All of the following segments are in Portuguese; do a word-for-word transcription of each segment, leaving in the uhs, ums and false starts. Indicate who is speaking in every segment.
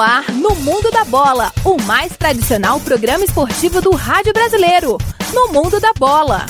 Speaker 1: ar, no Mundo da Bola, o mais tradicional programa esportivo do rádio brasileiro. No Mundo da Bola.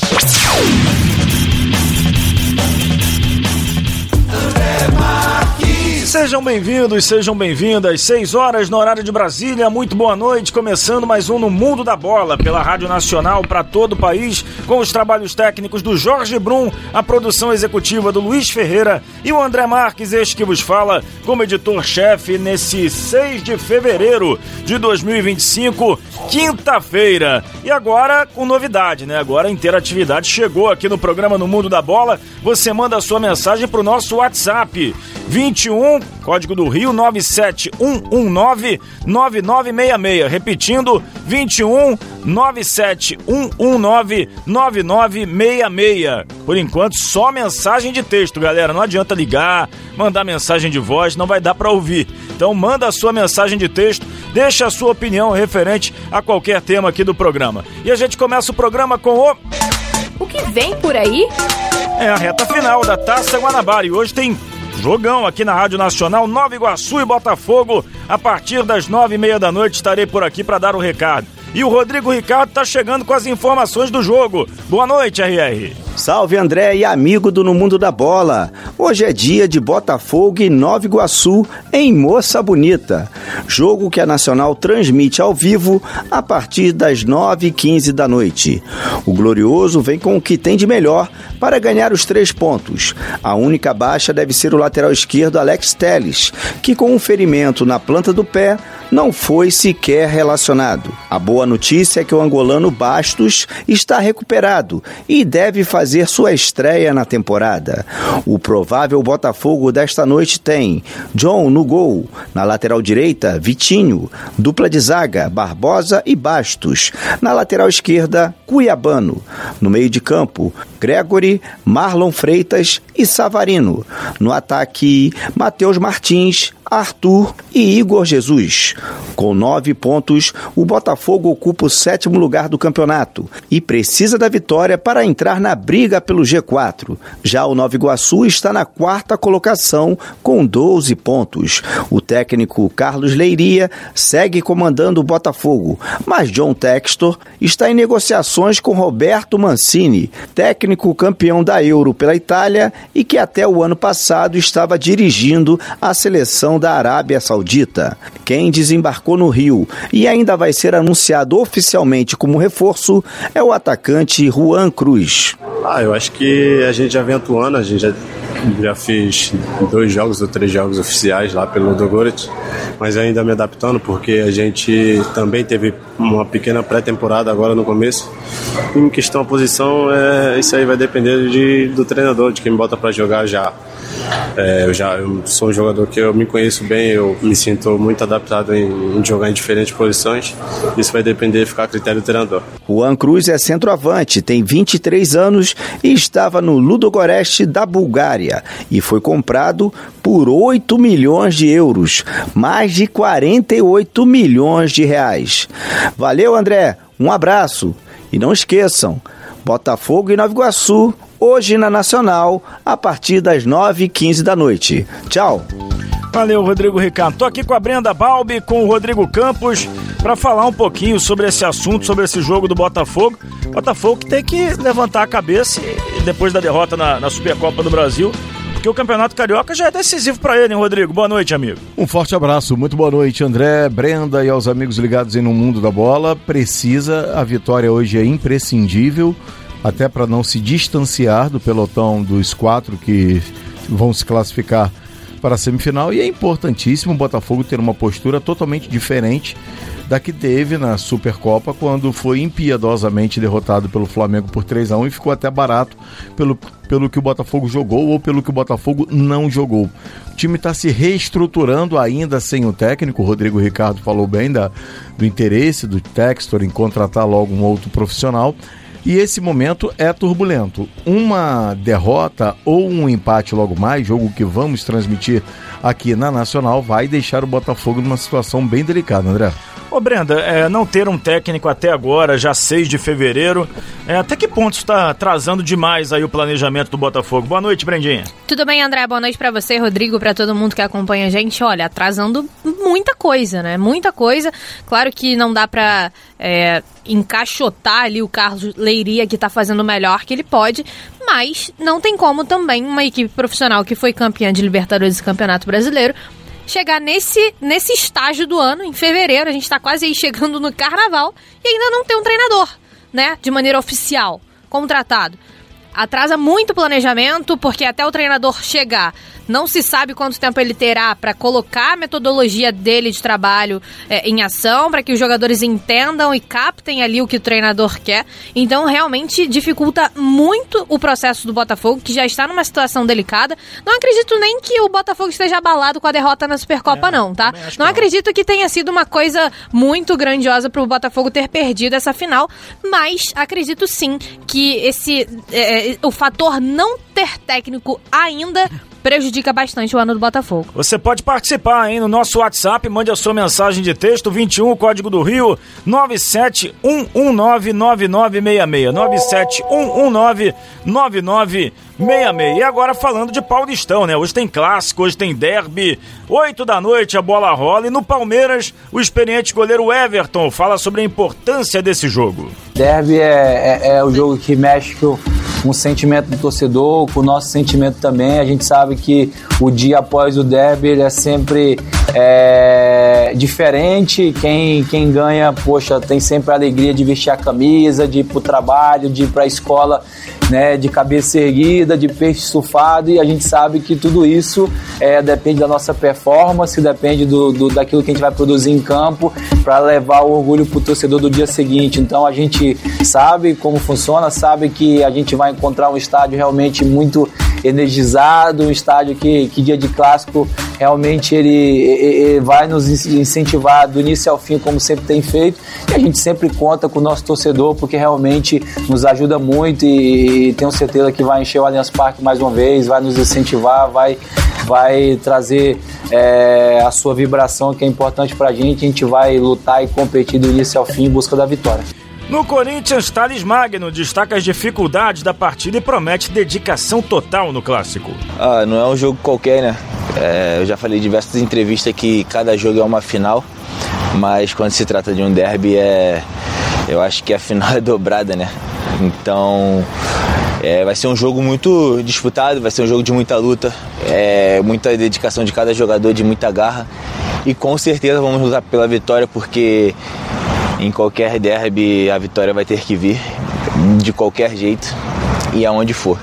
Speaker 2: Sejam bem-vindos, sejam bem-vindas. seis horas no horário de Brasília. Muito boa noite. Começando mais um No Mundo da Bola, pela Rádio Nacional para todo o país, com os trabalhos técnicos do Jorge Brum, a produção executiva do Luiz Ferreira e o André Marques, este que vos fala como editor-chefe nesse seis de fevereiro de dois mil e vinte e cinco, quinta-feira. E agora com novidade, né? Agora a interatividade chegou aqui no programa No Mundo da Bola. Você manda a sua mensagem para o nosso WhatsApp vinte e um, código do Rio, nove sete um um nove nove nove seis seis. Repetindo, vinte e um, nove sete um um nove nove nove seis seis. Por enquanto, só mensagem de texto, galera. Não adianta ligar, mandar mensagem de voz, não vai dar para ouvir. Então manda a sua mensagem de texto, deixa a sua opinião referente a qualquer tema aqui do programa. E a gente começa o programa com o...
Speaker 1: O que vem por aí?
Speaker 2: É a reta final da Taça Guanabara e hoje tem jogão aqui na Rádio Nacional, Nova Iguaçu e Botafogo. A partir das nove e meia da noite estarei por aqui para dar o recado. E o Rodrigo Ricardo está chegando com as informações do jogo. Boa noite, R R.
Speaker 3: Salve, André e amigo do No Mundo da Bola. Hoje é dia de Botafogo e Nova Iguaçu em Moça Bonita. Jogo que a Nacional transmite ao vivo a partir das nove e quinze da noite. O Glorioso vem com o que tem de melhor para ganhar os três pontos. A única baixa deve ser o lateral esquerdo Alex Telles, que com um ferimento na planta do pé não foi sequer relacionado. A boa notícia é que o angolano Bastos está recuperado e deve fazer sua estreia na temporada. O provável Botafogo desta noite tem John no gol, na lateral direita, Vitinho, dupla de zaga, Barbosa e Bastos, na lateral esquerda, Cuiabano, no meio de campo, Gregory, Marlon Freitas e Savarino, no ataque, Matheus Martins, Arthur e Igor Jesus. Com nove pontos, o Botafogo ocupa o sétimo lugar do campeonato e precisa da vitória para entrar na briga pelo G quatro. Já o Nova Iguaçu está na quarta colocação com doze pontos. O técnico Carlos Leiria segue comandando o Botafogo, mas John Textor está em negociações com Roberto Mancini, técnico campeão da Euro pela Itália e que até o ano passado estava dirigindo a seleção da Arábia Saudita. Quem desembarcou no Rio e ainda vai ser anunciado oficialmente como reforço é o atacante Juan Cruz.
Speaker 4: Ah, eu acho que a gente já vem atuando, a gente já, já fez dois jogos ou três jogos oficiais lá pelo Ludogorets, mas ainda me adaptando porque a gente também teve uma pequena pré-temporada agora no começo. Em questão a posição, é, isso aí vai depender de, do treinador, de quem me bota para jogar já. É, eu já eu sou um jogador que eu me conheço bem, eu me sinto muito adaptado em, em jogar em diferentes posições. Isso vai depender, ficar a critério do treinador.
Speaker 3: Juan Cruz é centroavante, tem vinte e três anos e estava no Ludogorets da Bulgária e foi comprado por oito milhões de euros, mais de quarenta e oito milhões de reais. Valeu, André, um abraço e não esqueçam, Botafogo e Nova Iguaçu hoje na Nacional, a partir das nove e quinze da noite. Tchau!
Speaker 2: Valeu, Rodrigo Ricardo. Tô aqui com a Brenda Balbi, com o Rodrigo Campos, para falar um pouquinho sobre esse assunto, sobre esse jogo do Botafogo. Botafogo que tem que levantar a cabeça depois da derrota na, na Supercopa do Brasil, porque o Campeonato Carioca já é decisivo para ele, hein, Rodrigo? Boa noite, amigo.
Speaker 5: Um forte abraço, muito boa noite, André, Brenda e aos amigos ligados aí no Mundo da Bola. Precisa, a vitória hoje é imprescindível, até para não se distanciar do pelotão dos quatro que vão se classificar para a semifinal, e é importantíssimo o Botafogo ter uma postura totalmente diferente da que teve na Supercopa, quando foi impiedosamente derrotado pelo Flamengo por três a um e ficou até barato pelo, pelo que o Botafogo jogou ou pelo que o Botafogo não jogou. O time está se reestruturando ainda sem o técnico. O Rodrigo Ricardo falou bem da, do interesse do Textor em contratar logo um outro profissional. E esse momento é turbulento. Uma derrota ou um empate logo mais, jogo que vamos transmitir aqui na Nacional, vai deixar o Botafogo numa situação bem delicada, André.
Speaker 2: Ô Brenda, é, não ter um técnico até agora, já seis de fevereiro, é, até que ponto está atrasando demais aí o planejamento do Botafogo? Boa noite, Brendinha.
Speaker 6: Tudo bem, André? Boa noite pra você, Rodrigo, pra todo mundo que acompanha a gente. Olha, atrasando muita coisa, né? Muita coisa. Claro que não dá pra é, encaixotar ali o Carlos Leiria, que tá fazendo o melhor que ele pode, mas não tem como também uma equipe profissional que foi campeã de Libertadores e Campeonato Brasileiro chegar nesse, nesse estágio do ano, em fevereiro, a gente tá quase aí chegando no Carnaval, e ainda não ter um treinador, né, de maneira oficial, contratado. Atrasa muito o planejamento, porque até o treinador chegar, não se sabe quanto tempo ele terá para colocar a metodologia dele de trabalho é, em ação, para que os jogadores entendam e captem ali o que o treinador quer. Então, realmente dificulta muito o processo do Botafogo, que já está numa situação delicada. Não acredito nem que o Botafogo esteja abalado com a derrota na Supercopa, é, não, tá? Não, não acredito que tenha sido uma coisa muito grandiosa para o Botafogo ter perdido essa final, mas acredito sim que esse é, o fator não ter técnico ainda prejudica bastante o ano do Botafogo.
Speaker 2: Você pode participar, hein, no nosso WhatsApp, mande a sua mensagem de texto, vinte e um, código do Rio, nove sete um um nove nove nove seis seis, nove sete um um nove nove nove seis seis. E agora falando de Paulistão, né? Hoje tem clássico, hoje tem derby, oito da noite a bola rola, e no Palmeiras o experiente goleiro Everton fala sobre a importância desse jogo.
Speaker 7: Derby é, é, é o jogo que mexe com o sentimento do torcedor, com o nosso sentimento também. A gente sabe que o dia após o derby ele é sempre é, diferente. Quem, quem ganha, poxa, tem sempre a alegria de vestir a camisa, de ir pro trabalho, de ir pra escola, né, de cabeça erguida, de peixe estufado, e a gente sabe que tudo isso é, depende da nossa performance, depende do, do, daquilo que a gente vai produzir em campo para levar o orgulho pro torcedor do dia seguinte. Então a gente sabe como funciona, sabe que a gente vai encontrar um estádio realmente muito energizado, um estádio que, que dia de clássico realmente ele, ele vai nos incentivar do início ao fim, como sempre tem feito, e a gente sempre conta com o nosso torcedor, porque realmente nos ajuda muito, e, e tenho certeza que vai encher o Allianz Parque mais uma vez, vai nos incentivar, vai, vai trazer é, a sua vibração, que é importante pra gente. A gente vai lutar e competir do início ao fim em busca da vitória.
Speaker 2: No Corinthians, Thales Magno destaca as dificuldades da partida e promete dedicação total no clássico.
Speaker 8: Ah, não é um jogo qualquer, né? É, eu já falei em diversas entrevistas que cada jogo é uma final, mas quando se trata de um derby, é, eu acho que a final é dobrada, né? Então, é, vai ser um jogo muito disputado, vai ser um jogo de muita luta, é, muita dedicação de cada jogador, de muita garra, e com certeza vamos lutar pela vitória, porque em qualquer derby a vitória vai ter que vir, de qualquer jeito e aonde for.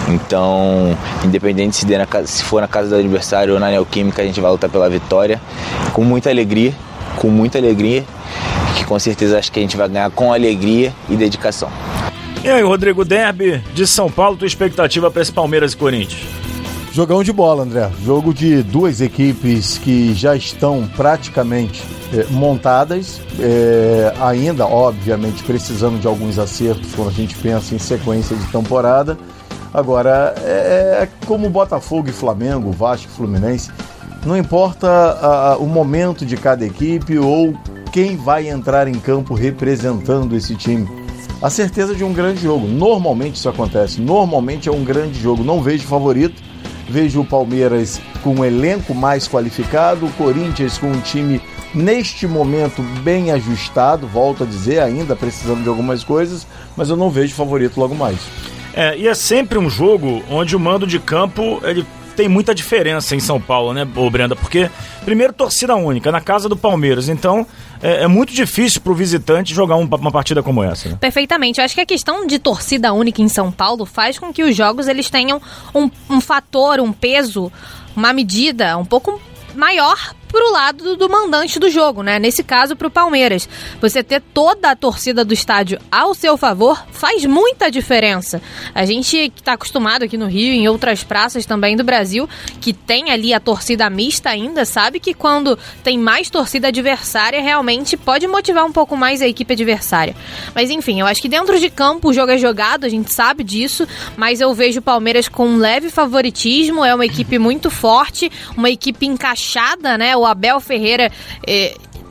Speaker 8: Então, independente se, na, se for na casa do adversário ou na Neoquímica, a gente vai lutar pela vitória com muita alegria, com muita alegria, que com certeza acho que a gente vai ganhar com alegria e dedicação.
Speaker 2: E aí, Rodrigo, derby de São Paulo, tua expectativa para esse Palmeiras e Corinthians?
Speaker 5: Jogão de bola, André. Jogo de duas equipes que já estão praticamente é, montadas, é, ainda, obviamente, precisando de alguns acertos quando a gente pensa em sequência de temporada. Agora, é, é como Botafogo e Flamengo, Vasco e Fluminense, não importa a, o momento de cada equipe ou quem vai entrar em campo representando esse time. A certeza de um grande jogo. Normalmente isso acontece. Normalmente é um grande jogo. Não vejo favorito. Vejo o Palmeiras com um elenco mais qualificado, o Corinthians com um time, neste momento, bem ajustado, volto a dizer, ainda precisando de algumas coisas, mas eu não vejo favorito logo mais.
Speaker 2: É, e é sempre um jogo onde o mando de campo, ele tem muita diferença em São Paulo, né, ô Brenda? Porque, primeiro, torcida única, na casa do Palmeiras, então é, é muito difícil pro visitante jogar um, uma partida como essa. Né?
Speaker 6: Perfeitamente. Eu acho que a questão de torcida única em São Paulo faz com que os jogos eles tenham um, um fator, um peso, uma medida um pouco maior pro lado do, do mandante do jogo, né? Nesse caso, pro Palmeiras. Você ter toda a torcida do estádio ao seu favor faz muita diferença. A gente que tá acostumado aqui no Rio e em outras praças também do Brasil, que tem ali a torcida mista ainda, sabe que quando tem mais torcida adversária, realmente pode motivar um pouco mais a equipe adversária. Mas enfim, eu acho que dentro de campo o jogo é jogado, a gente sabe disso, mas eu vejo o Palmeiras com um leve favoritismo, é uma equipe muito forte, uma equipe encaixada, né? O Abel Ferreira, eh,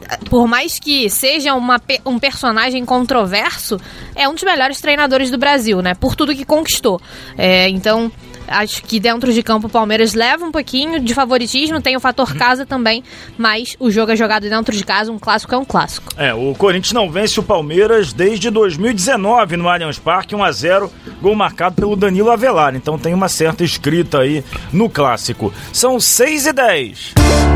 Speaker 6: por mais que seja uma, um personagem controverso, é um dos melhores treinadores do Brasil, né? Por tudo que conquistou. É, então, acho que dentro de campo o Palmeiras leva um pouquinho de favoritismo, tem o fator casa também, mas o jogo é jogado dentro de casa, um clássico é um clássico.
Speaker 2: É, o Corinthians não vence o Palmeiras desde dois mil e dezenove no Allianz Parque, um a zero, gol marcado pelo Danilo Avelar, então tem uma certa escrita aí no clássico. São seis e dez.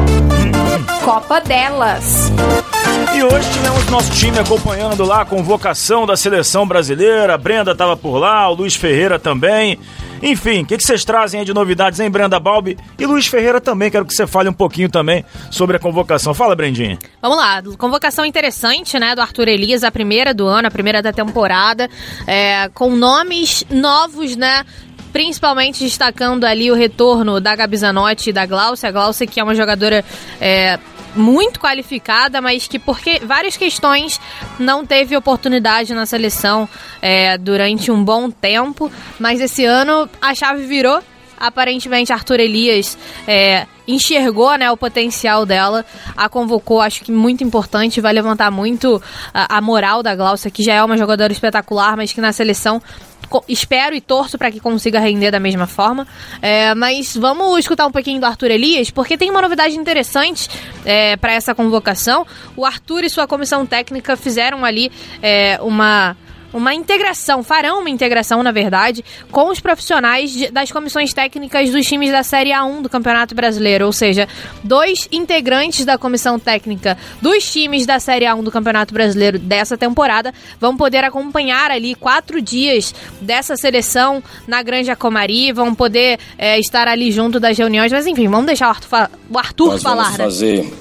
Speaker 1: Copa delas.
Speaker 2: E hoje tivemos nosso time acompanhando lá a convocação da seleção brasileira. A Brenda estava por lá, o Luiz Ferreira também. Enfim, o que, que vocês trazem aí de novidades, hein, Brenda Balbi? E Luiz Ferreira também, quero que você fale um pouquinho também sobre a convocação. Fala, Brendinha.
Speaker 6: Vamos lá, convocação interessante, né, do Arthur Elias, a primeira do ano, a primeira da temporada, é, com nomes novos, né? Principalmente destacando ali o retorno da Gabi Zanotti e da Glaucia. A Glaucia, que é uma jogadora é, muito qualificada, mas que por que, várias questões não teve oportunidade na seleção é, durante um bom tempo. Mas esse ano a chave virou. Aparentemente Arthur Elias é, enxergou, né, o potencial dela, a convocou, acho que muito importante, vai levantar muito a, a moral da Glaucia, que já é uma jogadora espetacular, mas que na seleção espero e torço para que consiga render da mesma forma. É, mas vamos escutar um pouquinho do Arthur Elias, porque tem uma novidade interessante é, para essa convocação. O Arthur e sua comissão técnica fizeram ali é, uma... uma integração, farão uma integração, na verdade, com os profissionais de, das comissões técnicas dos times da Série A um do Campeonato Brasileiro, ou seja, dois integrantes da comissão técnica dos times da Série A um do Campeonato Brasileiro dessa temporada vão poder acompanhar ali quatro dias dessa seleção na Granja Comari, vão poder é, estar ali junto das reuniões, mas enfim, vamos deixar o Arthur, fa- o Arthur
Speaker 9: Nós
Speaker 6: falar,
Speaker 9: vamos
Speaker 6: né?
Speaker 9: fazer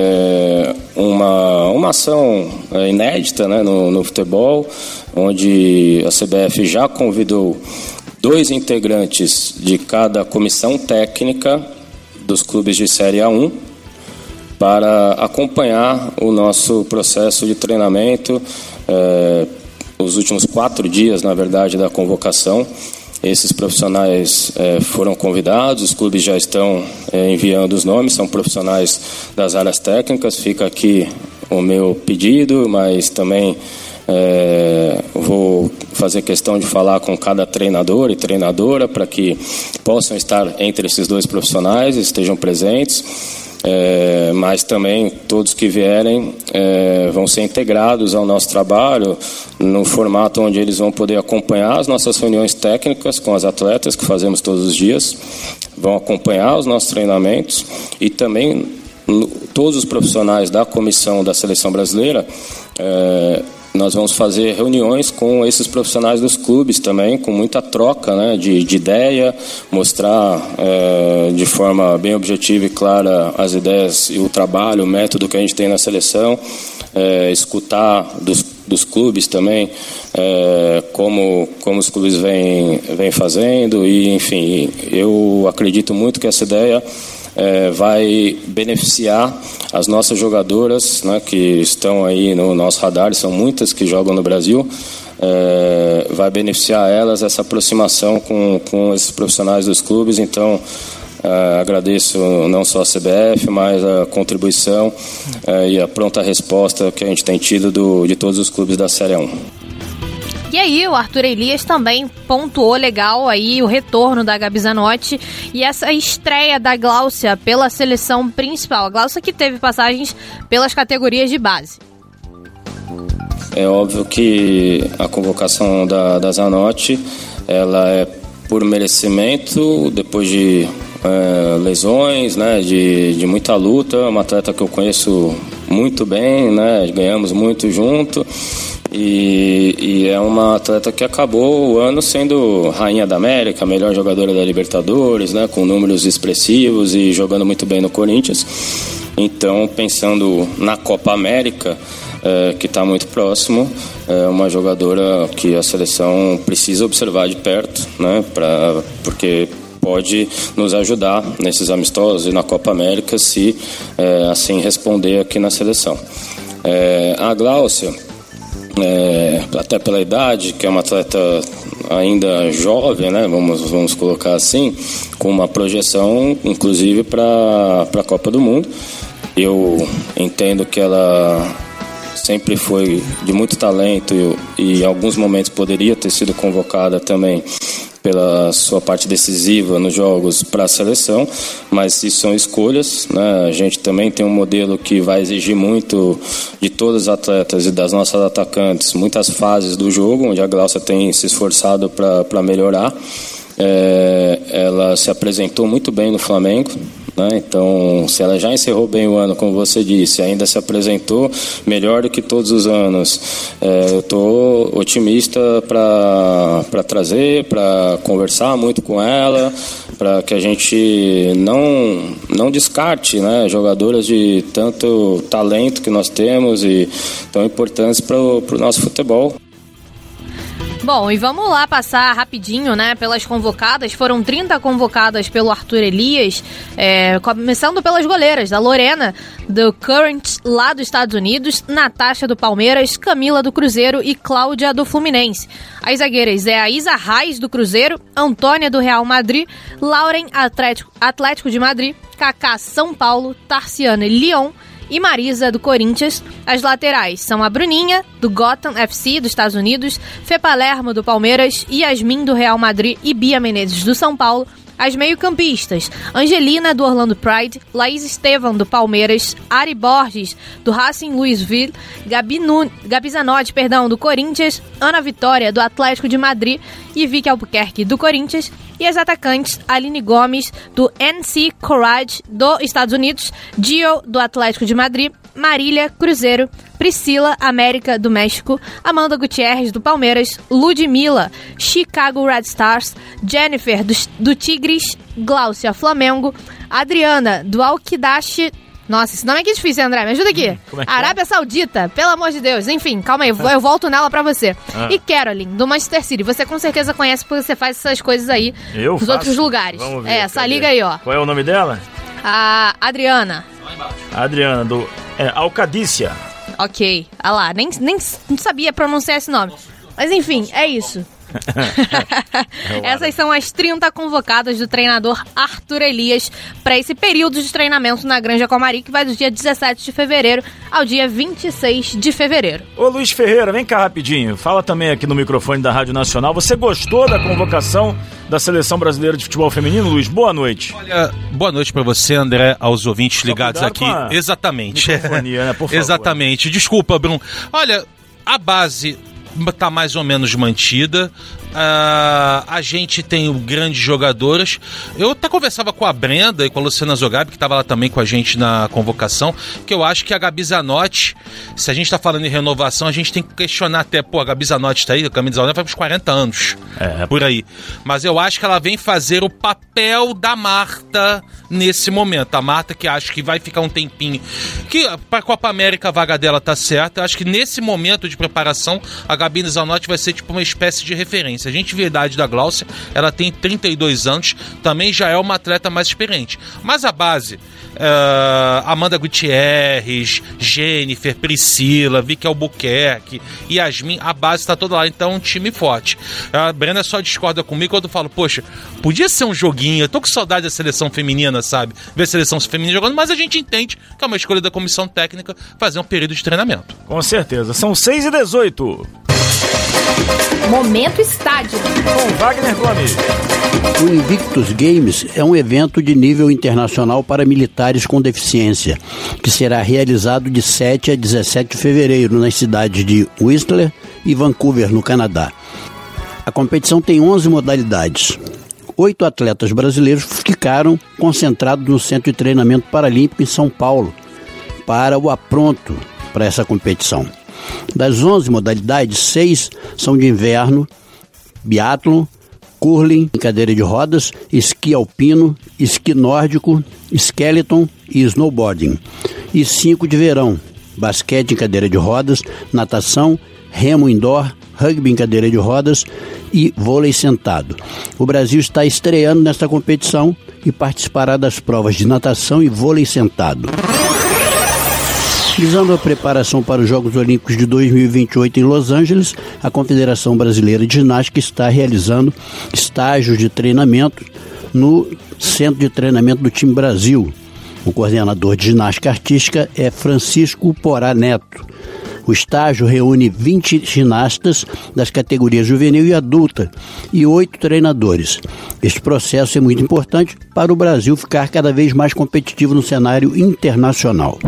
Speaker 9: é, uma, uma ação é, inédita, né, no, no futebol, onde a C B F já convidou dois integrantes de cada comissão técnica dos clubes de Série A um para acompanhar o nosso processo de treinamento, é, os últimos quatro dias, na verdade, da convocação. Esses profissionais é, foram convidados, os clubes já estão é, enviando os nomes, são profissionais das áreas técnicas. Fica aqui o meu pedido, mas também é, vou fazer questão de falar com cada treinador e treinadora para que possam estar entre esses dois profissionais, estejam presentes. É, mas também todos que vierem é, vão ser integrados ao nosso trabalho no formato onde eles vão poder acompanhar as nossas reuniões técnicas com as atletas que fazemos todos os dias, vão acompanhar os nossos treinamentos e também no, todos os profissionais da comissão da Seleção Brasileira. É, nós vamos fazer reuniões com esses profissionais dos clubes também, com muita troca, né, de, de ideia, mostrar é, de forma bem objetiva e clara as ideias e o trabalho, o método que a gente tem na seleção, é, escutar dos, dos clubes também é, como, como os clubes vêm, vêm fazendo e, enfim, eu acredito muito que essa ideia É, vai beneficiar as nossas jogadoras, né, que estão aí no nosso radar, são muitas que jogam no Brasil, é, vai beneficiar elas essa aproximação com, com esses profissionais dos clubes. Então é, agradeço não só a C B F, mas a contribuição é, e a pronta resposta que a gente tem tido do, de todos os clubes da Série A um.
Speaker 6: E aí o Arthur Elias também pontuou legal aí o retorno da Gabi Zanotti e essa estreia da Glaucia pela seleção principal. A Glaucia que teve passagens pelas categorias de base.
Speaker 9: É óbvio que a convocação da, da Zanotti, ela é por merecimento, depois de é, lesões, né, de, de muita luta, uma atleta que eu conheço muito bem, né, ganhamos muito junto. E, e é uma atleta que acabou o ano sendo rainha da América, melhor jogadora da Libertadores, né, com números expressivos e jogando muito bem no Corinthians. Então, pensando na Copa América, é, que está muito próximo, é uma jogadora que a seleção precisa observar de perto, né, pra, porque pode nos ajudar nesses amistosos e na Copa América se é, assim responder aqui na seleção. É, a Glaucia, É, até pela idade, que é uma atleta ainda jovem, né, vamos, vamos colocar assim, com uma projeção inclusive para a Copa do Mundo, eu entendo que ela sempre foi de muito talento e, e em alguns momentos poderia ter sido convocada também pela sua parte decisiva nos jogos para a seleção, mas isso são escolhas, né? A gente também tem um modelo que vai exigir muito de todos os atletas e das nossas atacantes, muitas fases do jogo, onde a Glaucia tem se esforçado para melhorar. É, ela se apresentou muito bem no Flamengo, né? Então, se ela já encerrou bem o ano, como você disse, ainda se apresentou melhor do que todos os anos, é, eu estou otimista para trazer, para conversar muito com ela, para que a gente não, não descarte, né, jogadoras de tanto talento que nós temos e tão importantes para o nosso futebol.
Speaker 6: Bom, e vamos lá passar rapidinho, né, pelas convocadas. Foram trinta convocadas pelo Arthur Elias, é, começando pelas goleiras, da Lorena, do Current, lá dos Estados Unidos, Natasha, do Palmeiras, Camila, do Cruzeiro e Cláudia, do Fluminense. As zagueiras é a Isa Reis, do Cruzeiro, Antônia, do Real Madrid, Lauren, Atlético, Atlético de Madrid, Kaká, São Paulo, Tarciane, Lyon e Marisa, do Corinthians. As laterais são a Bruninha, do Gotham F C, dos Estados Unidos, Fê Palermo, do Palmeiras, Yasmin, do Real Madrid e Bia Menezes, do São Paulo. As meio-campistas, Angelina, do Orlando Pride, Laís Estevam, do Palmeiras, Ari Borges, do Racing Louisville, Gabi, Nun... Gabi Zanotti, perdão, do Corinthians, Ana Vitória, do Atlético de Madrid e Vicky Albuquerque, do Corinthians. E as atacantes, Aline Gomes, do N C Courage, dos Estados Unidos, Gio, do Atlético de Madrid, Marília, Cruzeiro, Priscila, América, do México, Amanda Gutierrez, do Palmeiras, Ludmilla, Chicago Red Stars, Jennifer, do, do Tigres, Glaucia, Flamengo, Adriana, do Al-Qidash. Nossa, esse nome é que difícil, André, me ajuda aqui. Hum, é Arábia é? Saudita, pelo amor de Deus. Enfim, calma aí, eu volto nela pra você. Ah. E Caroline, do Manchester City. Você com certeza conhece porque você faz essas coisas aí
Speaker 2: eu
Speaker 6: nos
Speaker 2: faço?
Speaker 6: outros lugares.
Speaker 2: Vamos ver,
Speaker 6: é, essa liga aí, ó.
Speaker 2: Qual é o nome dela?
Speaker 6: A Adriana.
Speaker 2: A Adriana, do é, Alcadícia.
Speaker 6: Ok, ah lá, nem, nem não sabia pronunciar esse nome. Mas enfim, é isso. Essas são as trinta convocadas do treinador Arthur Elias para esse período de treinamento na Granja Comari, que vai do dia dezessete de fevereiro ao dia vinte e seis de fevereiro.
Speaker 2: Ô Luiz Ferreira, vem cá rapidinho, fala também aqui no microfone da Rádio Nacional. Você gostou da convocação da Seleção Brasileira de Futebol Feminino, Luiz? Boa noite.
Speaker 10: Olha, boa noite para você, André, aos ouvintes ligados aqui. Exatamente.
Speaker 2: Né, por favor.
Speaker 10: Exatamente. Desculpa, Bruno. Olha, a base tá mais ou menos mantida. Uh, a gente tem grandes jogadoras. Eu até conversava com a Brenda e com a Luciana Zogabi, que estava lá também com a gente na convocação, que eu acho que a Gabi Zanotti, se a gente está falando em renovação, a gente tem que questionar até, pô, a Gabi Zanotti está aí, a Camila Zanotti vai para os quarenta anos, é. por aí. Mas eu acho que ela vem fazer o papel da Marta nesse momento. A Marta, que acho que vai ficar um tempinho, que para a Copa América a vaga dela tá certa. Eu acho que nesse momento de preparação a Gabi Zanotti vai ser tipo uma espécie de referência. A gente vê a idade da Glaucia, ela tem trinta e dois anos, também já é uma atleta mais experiente. Mas a base, uh, Amanda Gutierrez, Jennifer, Priscila, Vicky Albuquerque, Yasmin, a base está toda lá, então é um time forte. A Brenda só discorda comigo quando eu falo, poxa, podia ser um joguinho, eu tô com saudade da seleção feminina, sabe? Ver a seleção feminina jogando, mas a gente entende que é uma escolha da comissão técnica fazer um período de treinamento.
Speaker 2: Com certeza, são seis e dezoito.
Speaker 1: Momento Estádio,
Speaker 2: com Wagner Gomes.
Speaker 11: O Invictus Games é um evento de nível internacional para militares com deficiência, que será realizado de sete a dezessete de fevereiro nas cidades de Whistler e Vancouver, no Canadá. A competição tem onze modalidades. Oito atletas brasileiros ficaram concentrados no Centro de Treinamento Paralímpico em São Paulo para o apronto para essa competição. Das onze modalidades, seis são de inverno: biatlon, curling, cadeira de rodas, esqui alpino, esqui nórdico, skeleton e snowboarding. E cinco de verão: basquete em cadeira de rodas, natação, remo indoor, rugby em cadeira de rodas e vôlei sentado. O Brasil está estreando nesta competição e participará das provas de natação e vôlei sentado. Visando a preparação para os Jogos Olímpicos de dois mil e vinte e oito em Los Angeles, a Confederação Brasileira de Ginástica está realizando estágios de treinamento no Centro de Treinamento do Time Brasil, O coordenador de ginástica artística é Francisco Porá Neto. O estágio reúne vinte ginastas das categorias juvenil e adulta e oito treinadores. Este processo é muito importante para o Brasil ficar cada vez mais competitivo no cenário internacional.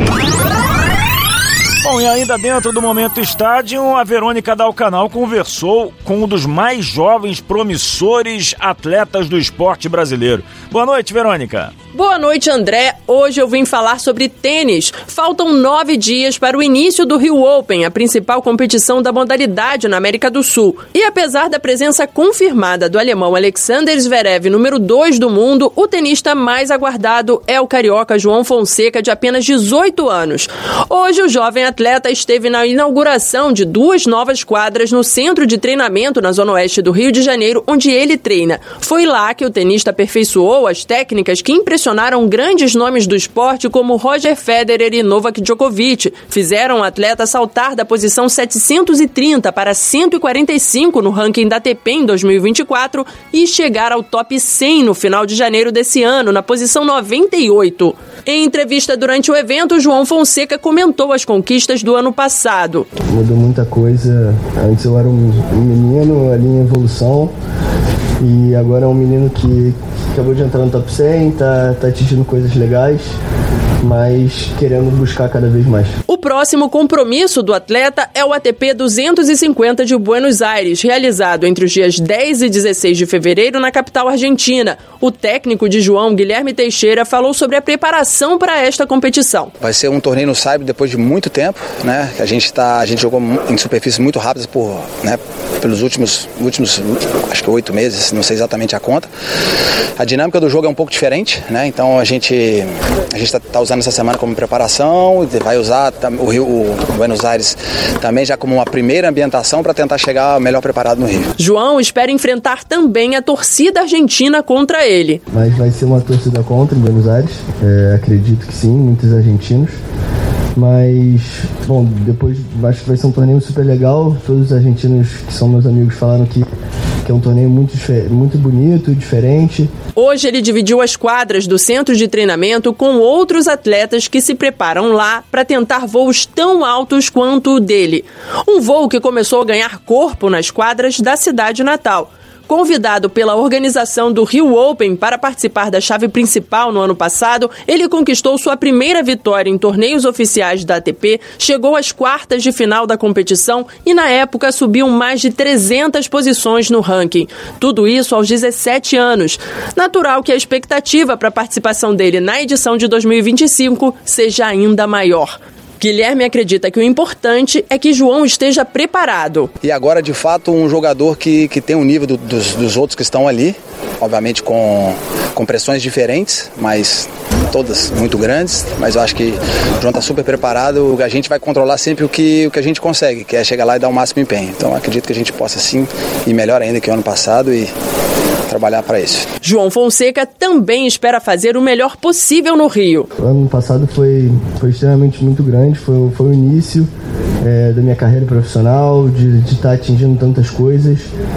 Speaker 2: Bom, e ainda dentro do Momento Estádio, a Verônica Dalcanal conversou com um dos mais jovens promissores atletas do esporte brasileiro. Boa noite, Verônica.
Speaker 12: Boa noite, André. Hoje eu vim falar sobre tênis. Faltam nove dias para o início do Rio Open, a principal competição da modalidade na América do Sul. E apesar da presença confirmada do alemão Alexander Zverev, número dois do mundo, o tenista mais aguardado é o carioca João Fonseca, de apenas dezoito anos. Hoje o jovem atleta esteve na inauguração de duas novas quadras no centro de treinamento na zona oeste do Rio de Janeiro, onde ele treina. Foi lá que o tenista aperfeiçoou as técnicas que impressionaram grandes nomes do esporte como Roger Federer e Novak Djokovic. Fizeram o atleta saltar da posição setecentos e trinta para cento e quarenta e cinco no ranking da A T P em dois mil e vinte e quatro e chegar ao top cem no final de janeiro desse ano, na posição noventa e oito. Em entrevista durante o evento, João Fonseca comentou as conquistas do ano passado.
Speaker 13: Mudou muita coisa. Antes eu era um menino ali em evolução e agora é um menino que acabou de entrar no top cem, tá, tá atingindo coisas legais, mas querendo buscar cada vez mais.
Speaker 12: O próximo compromisso do atleta é o A T P duzentos e cinquenta de Buenos Aires, realizado entre os dias dez e dezesseis de fevereiro na capital argentina. O técnico de João, Guilherme Teixeira, falou sobre a preparação para esta competição.
Speaker 14: Vai ser um torneio no Saibro depois de muito tempo, né? A gente tá, a gente jogou em superfícies muito rápidas por, né, pelos últimos, últimos, acho que oito meses, não sei exatamente a conta. A dinâmica do jogo é um pouco diferente, né? Então a gente a gente tá, tá usando essa semana como preparação, vai usar o Rio, o Buenos Aires também já como uma primeira ambientação para tentar chegar melhor preparado no Rio.
Speaker 12: João espera enfrentar também a torcida argentina contra ele.
Speaker 13: Mas vai ser uma torcida contra em Buenos Aires, é, acredito que sim, muitos argentinos. Mas, bom, depois acho que vai ser um torneio super legal. Todos os argentinos que são meus amigos falaram que, que é um torneio muito, muito bonito, diferente.
Speaker 12: Hoje ele dividiu as quadras do centro de treinamento com outros atletas que se preparam lá para tentar voos tão altos quanto o dele. Um voo que começou a ganhar corpo nas quadras da cidade natal. Convidado pela organização do Rio Open para participar da chave principal no ano passado, ele conquistou sua primeira vitória em torneios oficiais da A T P, chegou às quartas de final da competição e, na época, subiu mais de trezentas posições no ranking. Tudo isso aos dezessete anos. Natural que a expectativa para a participação dele na edição de dois mil e vinte e cinco seja ainda maior. Guilherme acredita que o importante é que João esteja preparado.
Speaker 14: E agora, de fato, um jogador que, que tem um nível do, dos, dos outros que estão ali, obviamente com, com pressões diferentes, mas todas muito grandes, mas eu acho que o João está super preparado. A gente vai controlar sempre o que, o que a gente consegue, que é chegar lá e dar o máximo empenho. Então acredito que a gente possa sim ir melhor ainda que o ano passado e trabalhar para isso.
Speaker 12: João Fonseca também espera fazer o melhor possível no Rio.
Speaker 13: O ano passado foi, foi extremamente muito grande, foi, foi o início é, da minha carreira profissional, de estar atingindo tantas coisas,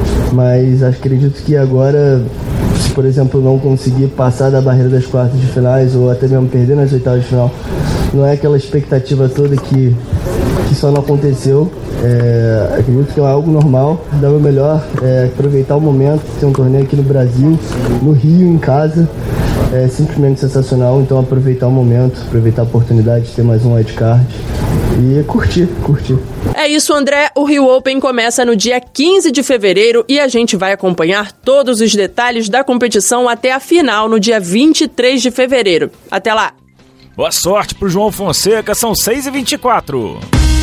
Speaker 13: mas acredito que agora, se por exemplo não conseguir passar da barreira das quartas de finais ou até mesmo perder nas oitavas de final, não é aquela expectativa toda que, que só não aconteceu. É, acredito que é algo normal, dar o melhor, é, aproveitar o momento, ter um torneio aqui no Brasil, no Rio, em casa, é simplesmente sensacional. Então aproveitar o momento, aproveitar a oportunidade de ter mais um wildcard e curtir, curtir.
Speaker 12: É isso, André. O Rio Open começa no dia quinze de fevereiro e a gente vai acompanhar todos os detalhes da competição até a final no dia vinte e três de fevereiro. Até lá!
Speaker 2: Boa sorte pro João Fonseca, são seis e vinte e quatro.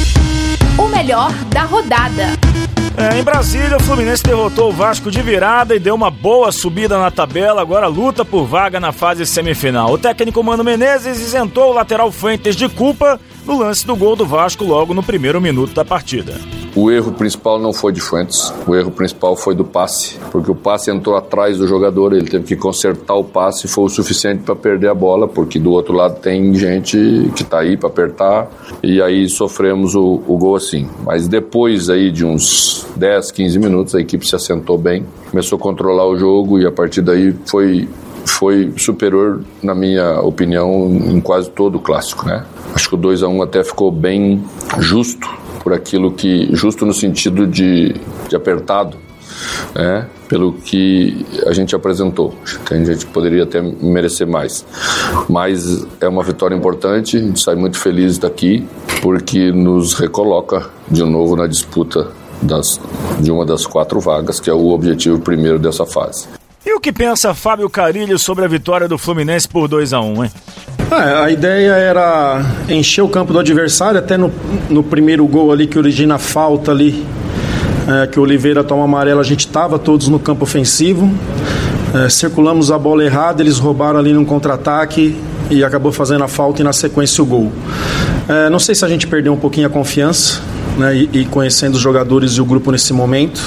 Speaker 1: O melhor da rodada.
Speaker 2: É, em Brasília, o Fluminense derrotou o Vasco de virada e deu uma boa subida na tabela, agora luta por vaga na fase semifinal. O técnico Mano Menezes isentou o lateral Fuentes de culpa no lance do gol do Vasco logo no primeiro minuto da partida.
Speaker 15: O erro principal não foi de Fuentes, o erro principal foi do passe, porque o passe entrou atrás do jogador, ele teve que consertar o passe, foi o suficiente para perder a bola, porque do outro lado tem gente que está aí para apertar, e aí sofremos o, o gol assim. Mas depois aí de uns dez, quinze minutos, a equipe se assentou bem, começou a controlar o jogo e a partir daí foi foi superior, na minha opinião, em quase todo o clássico, né? Acho que o dois a um até ficou bem justo, por aquilo que, justo no sentido de, de apertado, né? Pelo que a gente apresentou. A gente poderia até merecer mais. Mas é uma vitória importante, a gente sai muito feliz daqui, porque nos recoloca de novo na disputa das, de uma das quatro vagas, que é o objetivo primeiro dessa fase.
Speaker 2: E o que pensa Fábio Carilho sobre a vitória do Fluminense por dois a um, hein?
Speaker 16: É, a ideia era encher o campo do adversário, até no, no primeiro gol ali que origina a falta ali, é, que o Oliveira toma amarelo, a gente estava todos no campo ofensivo, é, circulamos a bola errada, eles roubaram ali num contra-ataque e acabou fazendo a falta e na sequência o gol. É, não sei se a gente perdeu um pouquinho a confiança, né, e, e conhecendo os jogadores e o grupo nesse momento.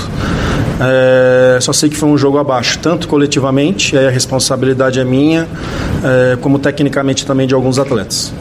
Speaker 16: É, só sei que foi um jogo abaixo, tanto coletivamente, aí a responsabilidade é minha, é, como tecnicamente também de alguns atletas.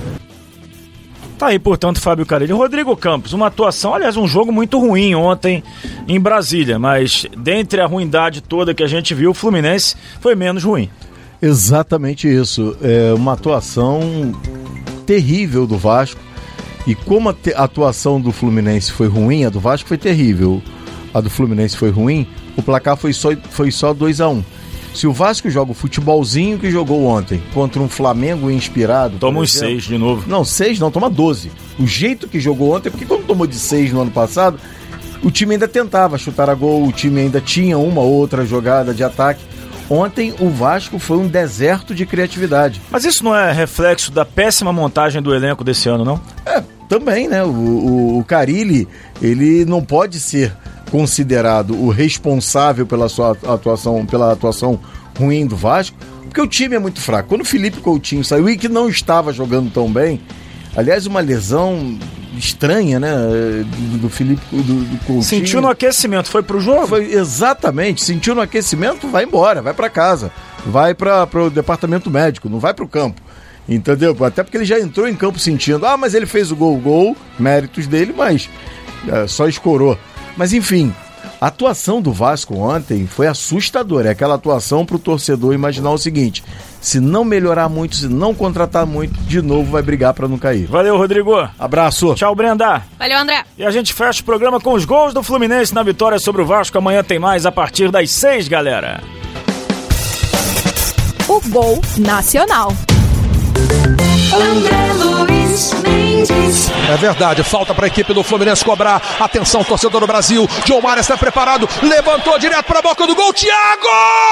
Speaker 2: Tá aí, portanto, Fábio Carilho. Rodrigo Campos, uma atuação, aliás, um jogo muito ruim ontem em Brasília, mas dentre a ruindade toda que a gente viu, o Fluminense foi menos ruim.
Speaker 5: Exatamente isso, é uma atuação terrível do Vasco, e como a te- atuação do Fluminense foi ruim, a do Vasco foi terrível, a do Fluminense foi ruim, o placar foi só, foi só dois a um. Se o Vasco joga o futebolzinho que jogou ontem contra um Flamengo inspirado...
Speaker 2: Toma uns seis de novo.
Speaker 5: Não, seis não, toma doze. O jeito que jogou ontem, porque quando tomou de seis no ano passado, o time ainda tentava chutar a gol, o time ainda tinha uma outra jogada de ataque. Ontem o Vasco foi um deserto de criatividade.
Speaker 2: Mas isso não é reflexo da péssima montagem do elenco desse ano, não?
Speaker 5: É, também, né? O, o, o Carille, ele não pode ser considerado o responsável pela sua atuação, pela atuação ruim do Vasco, porque o time é muito fraco. Quando o Felipe Coutinho saiu e que não estava jogando tão bem, aliás, uma lesão estranha, né, do, do Felipe do, do Coutinho.
Speaker 2: Sentiu no aquecimento, foi pro jogo?
Speaker 5: Foi, exatamente, sentiu no aquecimento, vai embora, vai para casa, vai para o departamento médico, não vai pro campo. Entendeu? Até porque ele já entrou em campo sentindo, ah, mas ele fez o gol, gol, méritos dele, mas é, só escorou. Mas enfim, a atuação do Vasco ontem foi assustadora. É aquela atuação para o torcedor imaginar o seguinte: se não melhorar muito, se não contratar muito, de novo vai brigar para não cair.
Speaker 2: Valeu, Rodrigo.
Speaker 5: Abraço.
Speaker 2: Tchau, Brenda.
Speaker 6: Valeu, André.
Speaker 2: E a gente fecha o programa com os gols do Fluminense na vitória sobre o Vasco. Amanhã tem mais a partir das seis, galera.
Speaker 1: O Gol Nacional.
Speaker 17: André Luiz Mendes.
Speaker 18: É verdade, falta para a equipe do Fluminense cobrar. Atenção, torcedor do Brasil. John Maria está preparado, levantou direto para a boca do gol. Thiago!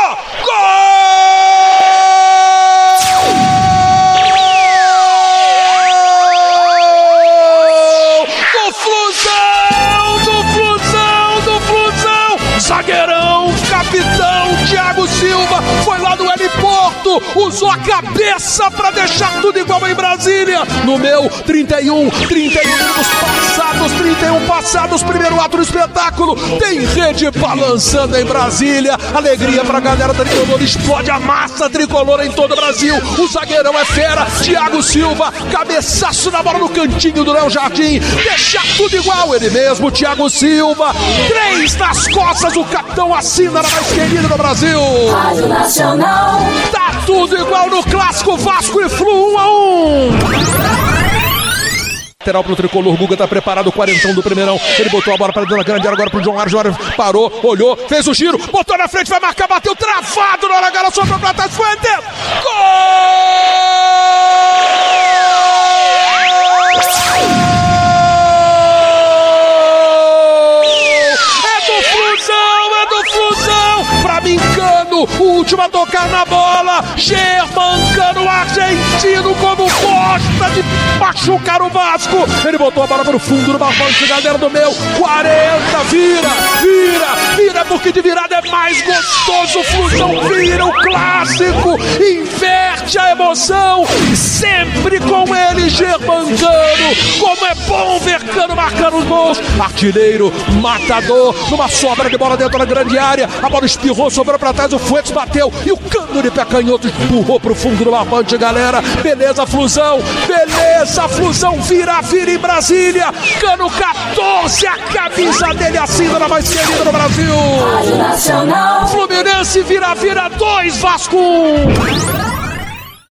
Speaker 18: Gol! Do Flusão! Do Flusão! Do Flusão! Zagueirão, capitão Thiago Silva foi lá do heliporto, usou a cabeça pra deixar tudo igual em Brasília. No meu, trinta e um, trinta e um minutos passados, trinta e um passados, primeiro ato do espetáculo. Tem rede balançando em Brasília. Alegria pra galera tricolor, explode a massa tricolor em todo o Brasil. O zagueirão é fera, Thiago Silva, cabeçaço na bola no cantinho do Léo Jardim. Deixa tudo igual, ele mesmo, Thiago Silva. Três nas costas, o capitão assina na mais querida do Brasil.
Speaker 17: Rádio Nacional.
Speaker 18: Tá tudo igual no clássico Vasco e Flu um a um. Lateral pro tricolor, Guga tá preparado, o quarentão do primeirão. Ele botou a bola para dentro da grande área, agora pro John Mário. John Mário parou, olhou, fez o giro, botou na frente, vai marcar, bateu travado na hora, gala, sobrou pra trás, foi dentro. Gol! O último a tocar na bola, Germancano, argentino, como gosta de machucar o Vasco. Ele botou a bola para o fundo do barbante, galera do meu, quarenta, vira, vira, vira, porque de virada é mais gostoso. O Flusão vira o clássico, inverte a emoção, sempre com ele, Germancano. Como é bom ver Cano marcando os gols. Artilheiro, matador, numa sobra de bola dentro da grande área, a bola espirrou, sobrou para trás, o Fuentes bateu e o Cano de pé canhoto empurrou pro fundo do barbante, galera. Beleza, Flusão, beleza, Flusão, vira, vira em Brasília. Cano catorze, a camisa dele assina na mais querida do Brasil.
Speaker 17: Rádio Nacional. Nacional.
Speaker 18: Fluminense vira, vira dois, Vasco um.